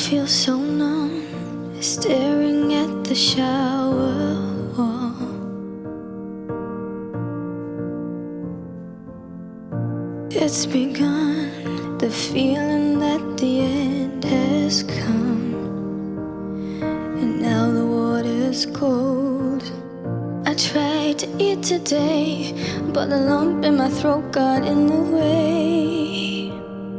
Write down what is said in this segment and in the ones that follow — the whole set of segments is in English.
feel so numb, staring at the shower wall. It's begun, the feeling that the end has come, and now the water's cold. I tried to eat today, but the lump in my throat got in the way.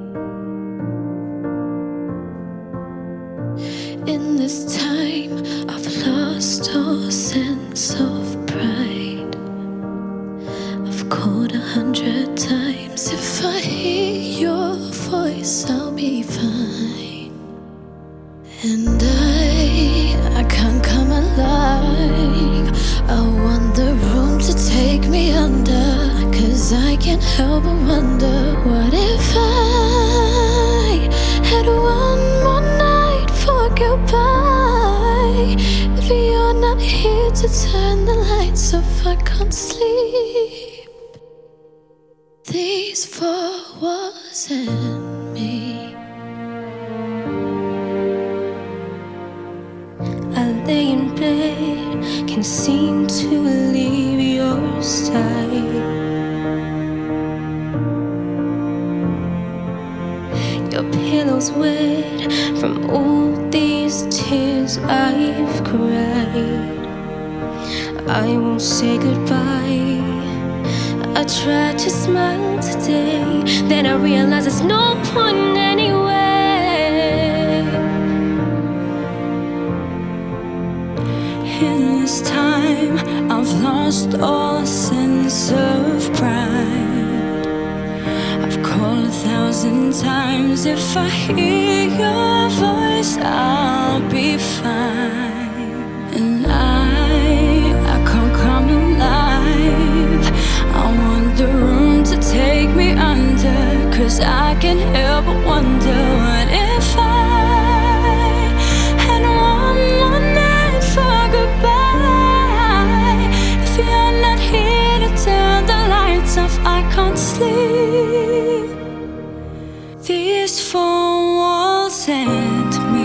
In this time, I've lost all sense of pride. I've called 100 times. If I hear your voice, I'll be fine. And I can't come alive. I want the room to take me under, 'cause I can't help but wonder, what if I had one more night for goodbye? If you're not here to turn the lights off, I can't sleep. These four walls and me. I lay in bed, can't seem to leave your side. Your pillow's wet from all these tears I've cried. I won't say goodbye. I tried to smile today, then I realized there's no point anyway. In this time, I've lost all sense of pride. I've called 1,000 times. If I hear your voice, I'll be fine. And I can't come alive. I want the room to take me under, 'cause I can't help but wonder, what if I had one more night for goodbye? If you're not here to turn the lights off, I can't sleep. These four walls and me.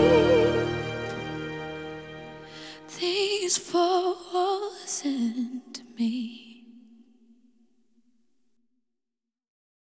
These four walls and